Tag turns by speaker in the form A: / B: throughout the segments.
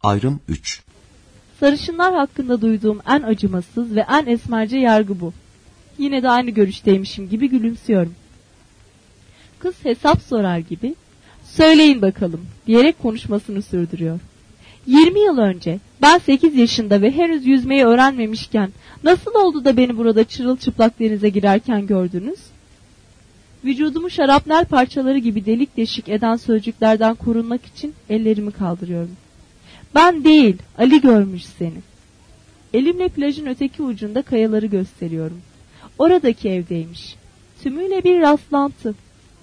A: Ayrım 3.
B: Sarışınlar hakkında duyduğum en acımasız ve en esmerce yargı bu. Yine de aynı görüşteymişim gibi gülümsüyorum. Kız hesap sorar gibi, "Söyleyin bakalım," diyerek konuşmasını sürdürüyor. 20 yıl önce ben 8 yaşında ve henüz yüzmeyi öğrenmemişken nasıl oldu da beni burada çırılçıplak denize girerken gördünüz? Vücudumu şarapnel parçaları gibi delik deşik eden sözcüklerden korunmak için ellerimi kaldırıyorum. Ben değil, Ali görmüş seni. Elimle plajın öteki ucunda kayaları gösteriyorum. Oradaki evdeymiş. Tümüyle bir rastlantı.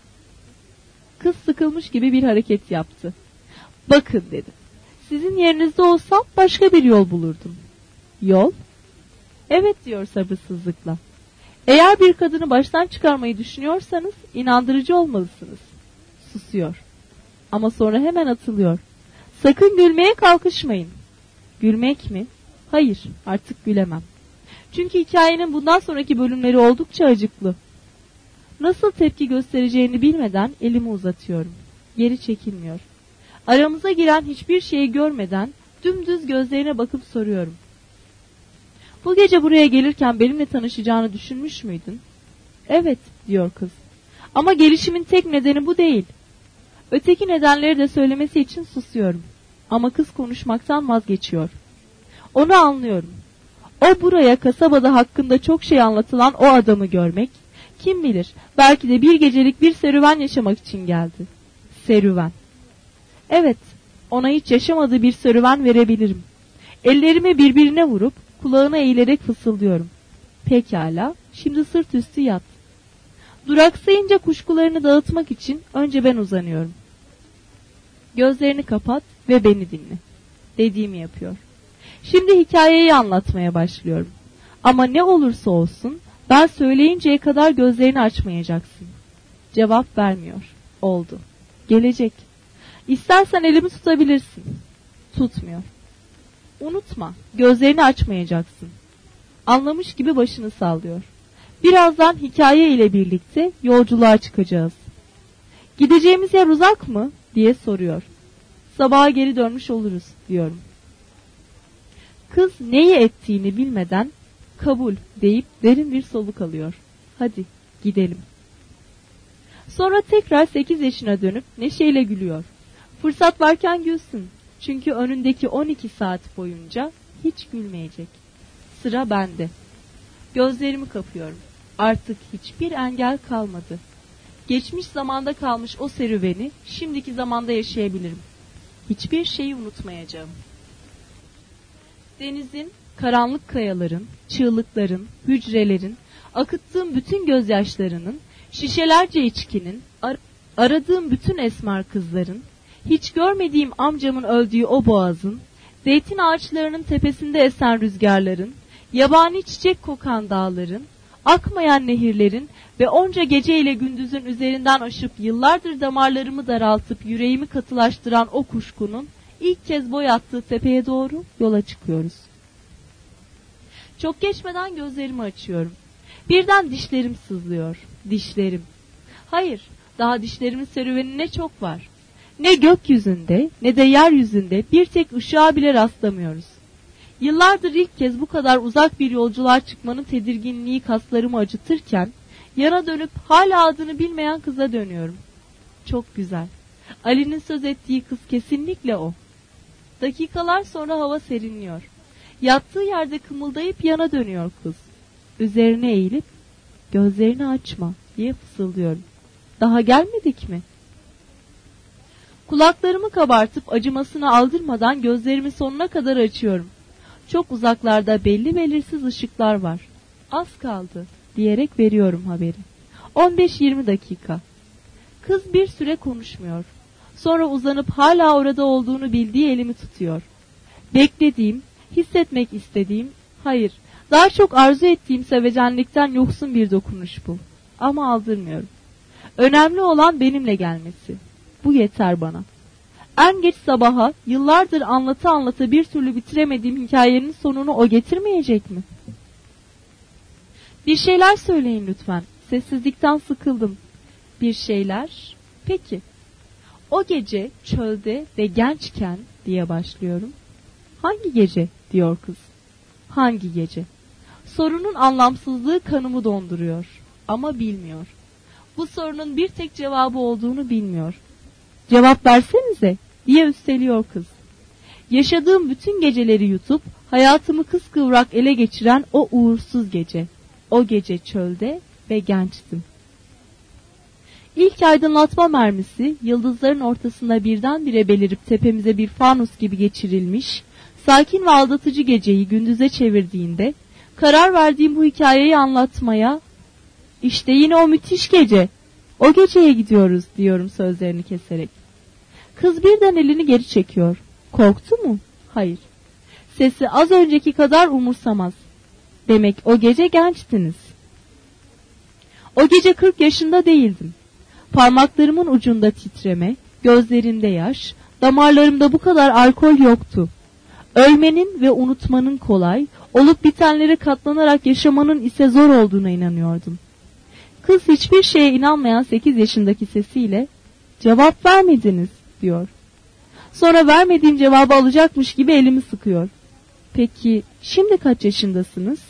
B: Kız sıkılmış gibi bir hareket yaptı. "Bakın," dedi. "Sizin yerinizde olsam başka bir yol bulurdum." "Yol?" "Evet," diyor sabırsızlıkla. "Eğer bir kadını baştan çıkarmayı düşünüyorsanız inandırıcı olmalısınız." Susuyor. Ama sonra hemen atılıyor. "Sakın gülmeye kalkışmayın." "Gülmek mi?" "Hayır, artık gülemem. Çünkü hikayenin bundan sonraki bölümleri oldukça acıklı." Nasıl tepki göstereceğini bilmeden elimi uzatıyorum. Geri çekilmiyor. Aramıza giren hiçbir şeyi görmeden dümdüz gözlerine bakıp soruyorum. "Bu gece buraya gelirken benimle tanışacağını düşünmüş müydün?" "Evet," diyor kız. "Ama gelişimin tek nedeni bu değil." Öteki nedenleri de söylemesi için susuyorum. Ama kız konuşmaktan vazgeçiyor. Onu anlıyorum. O buraya kasabada hakkında çok şey anlatılan o adamı görmek, kim bilir belki de bir gecelik bir serüven yaşamak için geldi. Serüven. Evet, ona hiç yaşamadığı bir serüven verebilirim. Ellerimi birbirine vurup kulağına eğilerek fısıldıyorum. "Pekala, şimdi sırt üstü yat." Duraksayınca kuşkularını dağıtmak için önce ben uzanıyorum. "Gözlerini kapat ve beni dinle." Dediğimi yapıyor. Şimdi hikayeyi anlatmaya başlıyorum. Ama ne olursa olsun ben söyleyinceye kadar gözlerini açmayacaksın. Cevap vermiyor. Oldu. Gelecek. İstersen elimi tutabilirsin. Tutmuyor. Unutma, gözlerini açmayacaksın. Anlamış gibi başını sallıyor. Birazdan hikaye ile birlikte yolculuğa çıkacağız. "Gideceğimiz yer uzak mı?" diye soruyor. "Sabaha geri dönmüş oluruz," diyorum. Kız neyi ettiğini bilmeden "Kabul," deyip derin bir soluk alıyor. "Hadi gidelim." Sonra tekrar 8 yaşına dönüp neşeyle gülüyor. Fırsat varken gülsün. Çünkü önündeki 12 saat boyunca hiç gülmeyecek. Sıra bende. Gözlerimi kapıyorum. Artık hiçbir engel kalmadı. Geçmiş zamanda kalmış o serüveni şimdiki zamanda yaşayabilirim. Hiçbir şeyi unutmayacağım. Denizin, karanlık kayaların, çığlıkların, hücrelerin, akıttığım bütün gözyaşlarının, şişelerce içkinin, aradığım bütün esmer kızların, hiç görmediğim amcamın öldüğü o boğazın, zeytin ağaçlarının tepesinde esen rüzgarların, yabani çiçek kokan dağların, akmayan nehirlerin ve onca geceyle gündüzün üzerinden aşıp yıllardır damarlarımı daraltıp yüreğimi katılaştıran o kuşkunun ilk kez boy attığı tepeye doğru yola çıkıyoruz. Çok geçmeden gözlerimi açıyorum. Birden dişlerim sızlıyor. Dişlerim. Hayır, daha dişlerimin serüvenine çok var. Ne gökyüzünde ne de yeryüzünde bir tek ışığa bile rastlamıyoruz. Yıllardır ilk kez bu kadar uzak bir yolculuğa çıkmanın tedirginliği kaslarımı acıtırken yana dönüp hala adını bilmeyen kıza dönüyorum. Çok güzel. Ali'nin söz ettiği kız kesinlikle o. Dakikalar sonra hava serinliyor. Yattığı yerde kımıldayıp yana dönüyor kız. Üzerine eğilip "Gözlerini açma," diye fısıldıyorum. "Daha gelmedik mi?" Kulaklarımı kabartıp acımasını aldırmadan gözlerimi sonuna kadar açıyorum. Çok uzaklarda belli belirsiz ışıklar var. "Az kaldı," diyerek veriyorum haberi. 15-20 dakika. Kız bir süre konuşmuyor. Sonra uzanıp hala orada olduğunu bildiği elimi tutuyor. Beklediğim, hissetmek istediğim, hayır, daha çok arzu ettiğim sevecenlikten yoksun bir dokunuş bu. Ama aldırmıyorum. Önemli olan benimle gelmesi. Bu yeter bana. En geç sabaha yıllardır anlata bir türlü bitiremediğim hikayenin sonunu o getirmeyecek mi? Bir şeyler söyleyin lütfen. Sessizlikten sıkıldım. Bir şeyler? Peki. O gece çölde ve gençken diye başlıyorum. Hangi gece diyor kız. Hangi gece? Sorunun anlamsızlığı kanımı donduruyor. Ama bilmiyor. Bu sorunun bir tek cevabı olduğunu bilmiyor. Cevap versenize diye üsteliyor kız. Yaşadığım bütün geceleri yutup hayatımı kıskıvrak ele geçiren o uğursuz gece. O gece çölde ve gençtim. İlk aydınlatma mermisi yıldızların ortasında birdenbire belirip tepemize bir fanus gibi geçirilmiş, sakin ve aldatıcı geceyi gündüze çevirdiğinde karar verdiğim bu hikayeyi anlatmaya, işte yine o müthiş gece, o geceye gidiyoruz diyorum sözlerini keserek. Kız birden elini geri çekiyor. Korktu mu? Hayır. Sesi az önceki kadar umursamaz. Demek o gece gençtiniz. O gece 40 yaşında değildim. Parmaklarımın ucunda titreme, gözlerimde yaş, damarlarımda bu kadar alkol yoktu. Ölmenin ve unutmanın kolay, olup bitenlere katlanarak yaşamanın ise zor olduğuna inanıyordum. Kız hiçbir şeye inanmayan 8 yaşındaki sesiyle, "Cevap vermediniz," diyor. Sonra vermediğim cevabı alacakmış gibi elimi sıkıyor. "Peki şimdi kaç yaşındasınız?"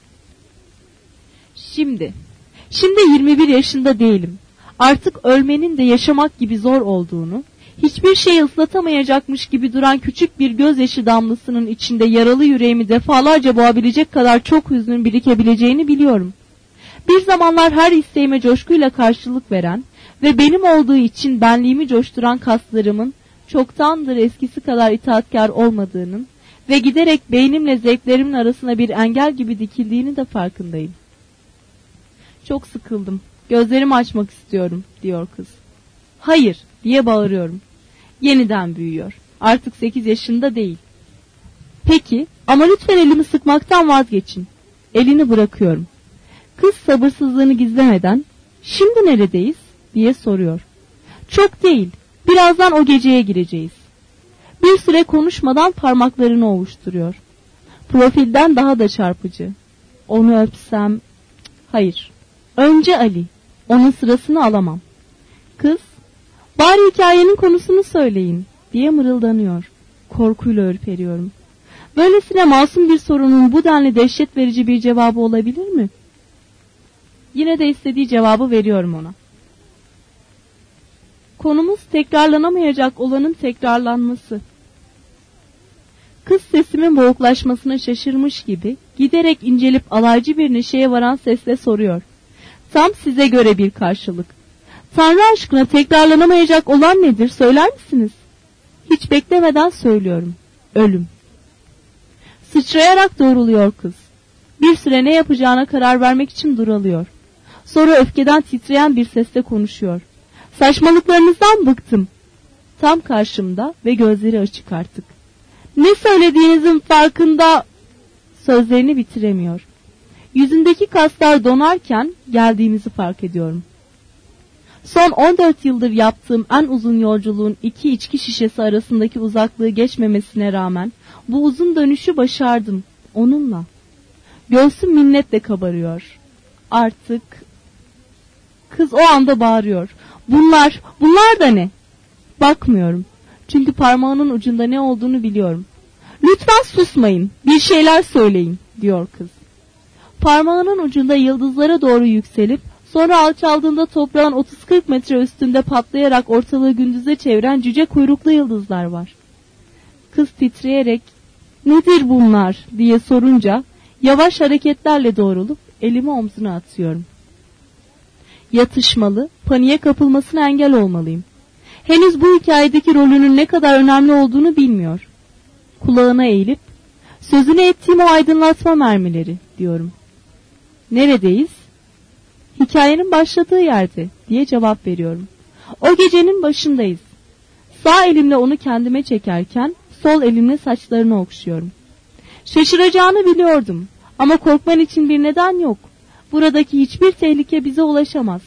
B: Şimdi 21 yaşında değilim. Artık ölmenin de yaşamak gibi zor olduğunu, hiçbir şeyi ıslatamayacakmış gibi duran küçük bir gözyaşı damlasının içinde yaralı yüreğimi defalarca boğabilecek kadar çok hüznün birikebileceğini biliyorum. Bir zamanlar her isteğime coşkuyla karşılık veren ve benim olduğu için benliğimi coşturan kaslarımın çoktandır eskisi kadar itaatkar olmadığının ve giderek beynimle zevklerimin arasına bir engel gibi dikildiğini de farkındayım. "Çok sıkıldım. Gözlerimi açmak istiyorum," diyor kız. "Hayır," diye bağırıyorum. Yeniden büyüyor. Artık 8 yaşında değil. "Peki ama lütfen elimi sıkmaktan vazgeçin." Elini bırakıyorum. Kız sabırsızlığını gizlemeden, "Şimdi neredeyiz?" diye soruyor. "Çok değil. Birazdan o geceye gireceğiz." Bir süre konuşmadan parmaklarını ovuşturuyor. Profilden daha da çarpıcı. Onu öpsem... Hayır. Önce Ali. Onun sırasını alamam. Kız, "Bari hikayenin konusunu söyleyin," diye mırıldanıyor. Korkuyla ürperiyorum. Böylesine masum bir sorunun bu denli dehşet verici bir cevabı olabilir mi? Yine de istediği cevabı veriyorum ona. Konumuz tekrarlanamayacak olanın tekrarlanması. Kız sesimin boğuklaşmasına şaşırmış gibi giderek incelip alaycı bir neşeye varan sesle soruyor. "Tam size göre bir karşılık. Tanrı aşkına tekrarlanamayacak olan nedir, söyler misiniz?" Hiç beklemeden söylüyorum. Ölüm. Sıçrayarak doğruluyor kız. Bir süre ne yapacağına karar vermek için duralıyor. Sonra öfkeden titreyen bir sesle konuşuyor. "Saçmalıklarınızdan bıktım." Tam karşımda ve gözleri açık artık. "Ne söylediğinizin farkında..." Sözlerini bitiremiyor. Yüzündeki kaslar donarken geldiğimizi fark ediyorum. Son 14 yıldır yaptığım en uzun yolculuğun 2 içki şişesi arasındaki uzaklığı geçmemesine rağmen bu uzun dönüşü başardım onunla. Göğsüm minnetle kabarıyor. Artık... Kız o anda bağırıyor. Bunlar da ne?" Bakmıyorum. Çünkü parmağının ucunda ne olduğunu biliyorum. "Lütfen susmayın. Bir şeyler söyleyin," diyor kız. Parmağının ucunda yıldızlara doğru yükselip sonra alçaldığında toprağın 30-40 metre üstünde patlayarak ortalığı gündüze çeviren cüce kuyruklu yıldızlar var. Kız titreyerek "Nedir bunlar?" diye sorunca yavaş hareketlerle doğrulup elimi omzuna atıyorum. Yatışmalı, paniğe kapılmasına engel olmalıyım. Henüz bu hikayedeki rolünün ne kadar önemli olduğunu bilmiyor. Kulağına eğilip, "Sözünü ettiğim o aydınlatma mermileri," diyorum. "Neredeyiz?" "Hikayenin başladığı yerde," diye cevap veriyorum. "O gecenin başındayız. Sağ elimle onu kendime çekerken, sol elimle saçlarını okşuyorum. Şaşıracağını biliyordum ama korkman için bir neden yok. Buradaki hiçbir tehlike bize ulaşamaz."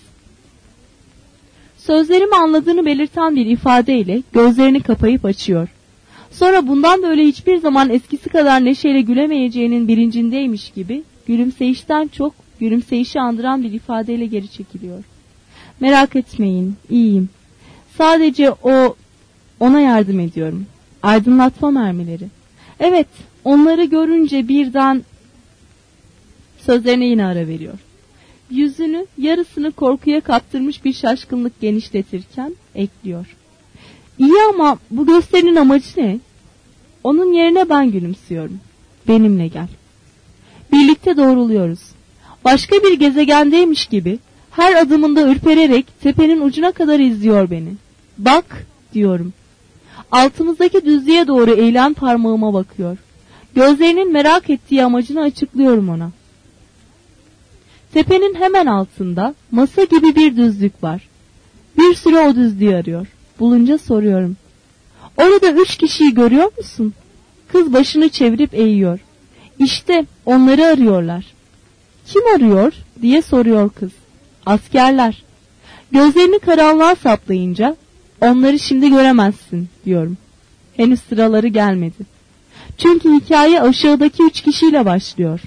B: Sözlerimi anladığını belirten bir ifadeyle gözlerini kapayıp açıyor. Sonra bundan böyle hiçbir zaman eskisi kadar neşeyle gülemeyeceğinin bilincindeymiş gibi gülümseyişten çok gülümseyişi andıran bir ifadeyle geri çekiliyor. "Merak etmeyin, iyiyim. Sadece ona yardım ediyorum. Aydınlatma mermileri. Evet, onları görünce birden sözlerine yine ara veriyor. Yüzünü yarısını korkuya kaptırmış bir şaşkınlık genişletirken ekliyor. İyi ama bu gösterinin amacı ne? Onun yerine ben gülümsüyorum. Benimle gel. Birlikte doğruluyoruz. Başka bir gezegendeymiş gibi her adımında ürpererek tepenin ucuna kadar izliyor beni. Bak diyorum. Altımızdaki düzlüğe doğru eğilen parmağıma bakıyor. Gözlerinin merak ettiği amacını açıklıyorum ona. Tepenin hemen altında masa gibi bir düzlük var. Bir süre o düzlüğü arıyor. Bulunca soruyorum. Orada 3 kişiyi görüyor musun? Kız başını çevirip eğiyor. İşte onları arıyorlar. Kim arıyor diye soruyor kız. Askerler. Gözlerini karanlığa saplayınca onları şimdi göremezsin diyorum. Henüz sıraları gelmedi. Çünkü hikaye aşağıdaki 3 kişiyle başlıyor.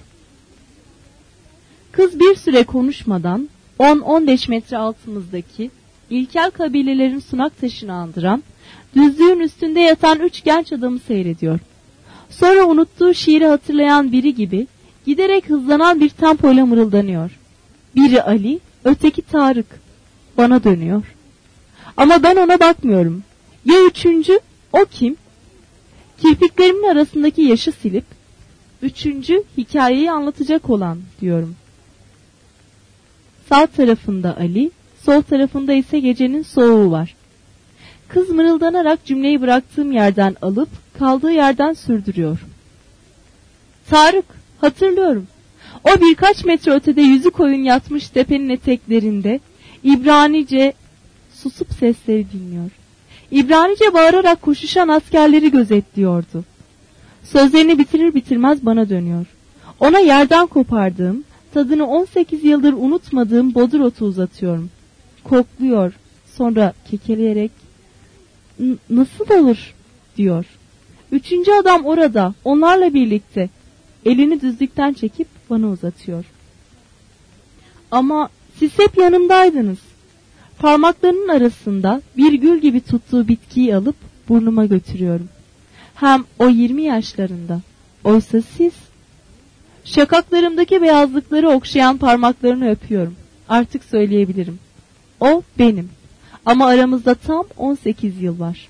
B: Kız bir süre konuşmadan 10-15 metre altımızdaki ilkel kabilelerin sunak taşını andıran düzlüğün üstünde yatan 3 genç adamı seyrediyor. Sonra unuttuğu şiiri hatırlayan biri gibi giderek hızlanan bir tempoyla mırıldanıyor. Biri Ali, öteki Tarık. Bana dönüyor. Ama ben ona bakmıyorum. Ya üçüncü? O kim? Kirpiklerimin arasındaki yaşı silip, üçüncü hikayeyi anlatacak olan diyorum. Sağ tarafında Ali, sol tarafında ise gecenin soğuğu var. Kız mırıldanarak cümleyi bıraktığım yerden alıp kaldığı yerden sürdürüyor. Tarık, hatırlıyorum. O birkaç metre ötede yüzü koyun yatmış tepenin eteklerinde İbranice susup sesleri dinliyor. İbranice bağırarak koşuşan askerleri gözetliyordu. Sözlerini bitirir bitirmez bana dönüyor. Ona yerden kopardığım, tadını 18 yıldır unutmadığım bodur otu uzatıyorum. Kokluyor, sonra kekeleyerek nasıl olur diyor. Üçüncü adam orada, onlarla birlikte. Elini düzlükten çekip bana uzatıyor. Ama siz hep yanımdaydınız. Parmaklarının arasında bir gül gibi tuttuğu bitkiyi alıp burnuma götürüyorum. Hem o 20 yaşlarında. Oysa siz... Şakaklarımdaki beyazlıkları okşayan parmaklarını öpüyorum. Artık söyleyebilirim. O benim. Ama aramızda tam 18 yıl var.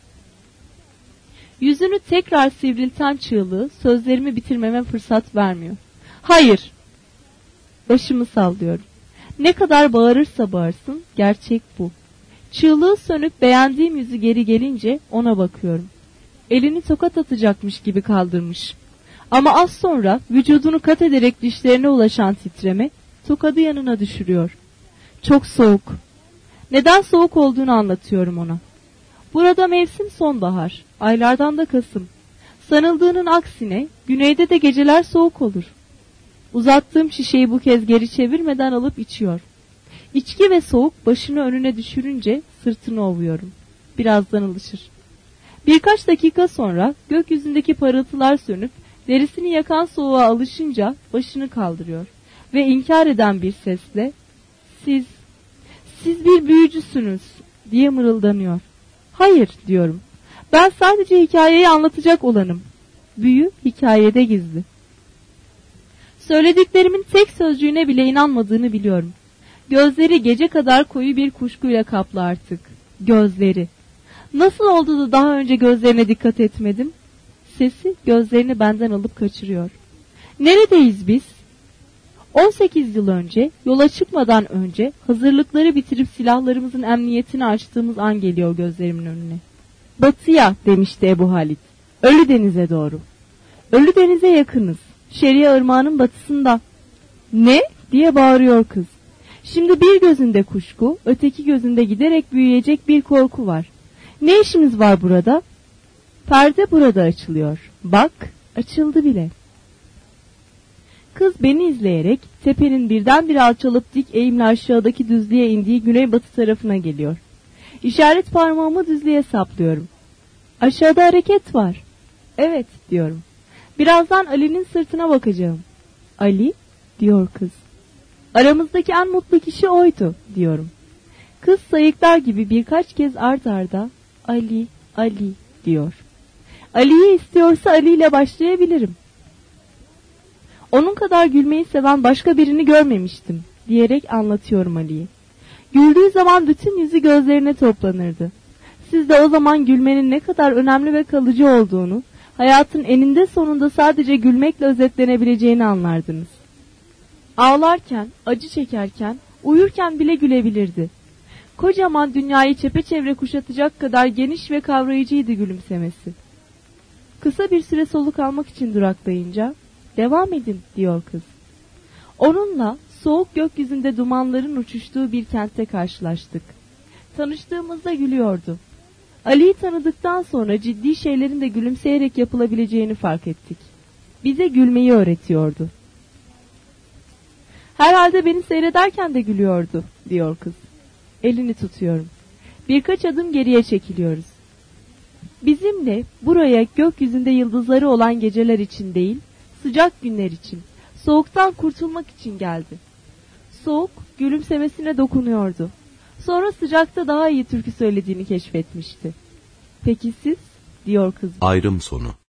B: Yüzünü tekrar sivrilten çığlığı sözlerimi bitirmeme fırsat vermiyor. Hayır. Başımı sallıyorum. Ne kadar bağırırsa bağırsın, gerçek bu. Çığlığı sönüp beğendiğim yüzü geri gelince ona bakıyorum. Elini tokat atacakmış gibi kaldırmış. Ama az sonra vücudunu kat ederek dişlerine ulaşan titreme tokadı yanına düşürüyor. Çok soğuk. Neden soğuk olduğunu anlatıyorum ona. Burada mevsim sonbahar, aylardan da Kasım. Sanıldığının aksine güneyde de geceler soğuk olur. Uzattığım şişeyi bu kez geri çevirmeden alıp içiyor. İçki ve soğuk başını önüne düşürünce sırtını ovuyorum. Birazdan alışır. Birkaç dakika sonra gökyüzündeki parıltılar sönüp derisini yakan soğuğa alışınca başını kaldırıyor ve inkar eden bir sesle siz bir büyücüsünüz diye mırıldanıyor. Hayır diyorum. Ben sadece hikayeyi anlatacak olanım. Büyü hikayede gizli. Söylediklerimin tek sözcüğüne bile inanmadığını biliyorum. Gözleri gece kadar koyu bir kuşkuyla kaplı artık. Gözleri. Nasıl oldu da daha önce gözlerine dikkat etmedim? Sesi gözlerini benden alıp kaçırıyor. Neredeyiz biz? 18 yıl önce, yola çıkmadan önce hazırlıkları bitirip silahlarımızın emniyetini açtığımız an geliyor gözlerimin önüne. Batıya demişti Ebu Halit. Ölüdeniz'e doğru. Ölüdeniz'e yakınız. Şeria Irmağı'nın batısında. Ne? diye bağırıyor kız. Şimdi bir gözünde kuşku, öteki gözünde giderek büyüyecek bir korku var. Ne işimiz var burada? Perde burada açılıyor. Bak, açıldı bile. Kız beni izleyerek tepenin birdenbire alçalıp dik eğimle aşağıdaki düzlüğe indiği güneybatı tarafına geliyor. İşaret parmağımı düzlüğe saplıyorum. Aşağıda hareket var. Evet diyorum. Birazdan Ali'nin sırtına bakacağım. Ali diyor kız. Aramızdaki en mutlu kişi oydu diyorum. Kız sayıklar gibi birkaç kez art arda Ali, Ali diyor. Ali'yi istiyorsa Ali ile başlayabilirim. Onun kadar gülmeyi seven başka birini görmemiştim diyerek anlatıyorum Ali'yi. Güldüğü zaman bütün yüzü gözlerine toplanırdı. Siz de o zaman gülmenin ne kadar önemli ve kalıcı olduğunu, hayatın eninde sonunda sadece gülmekle özetlenebileceğini anlardınız. Ağlarken, acı çekerken, uyurken bile gülebilirdi. Kocaman dünyayı çepeçevre kuşatacak kadar geniş ve kavrayıcıydı gülümsemesi. Kısa bir süre soluk almak için duraklayınca, "Devam edin," diyor kız. Onunla soğuk gökyüzünde dumanların uçuştuğu bir kentte karşılaştık. Tanıştığımızda gülüyordu. Ali'yi tanıdıktan sonra ciddi şeylerin de gülümseyerek yapılabileceğini fark ettik. Bize gülmeyi öğretiyordu. "Herhalde beni seyrederken de gülüyordu," diyor kız. Elini tutuyorum. Birkaç adım geriye çekiliyoruz. Bizimle buraya gökyüzünde yıldızları olan geceler için değil, sıcak günler için, soğuktan kurtulmak için geldi. Soğuk gülümsemesine dokunuyordu. Sonra sıcakta daha iyi türkü söylediğini keşfetmişti. "Peki siz?" diyor kız.
A: Ayrım sonu.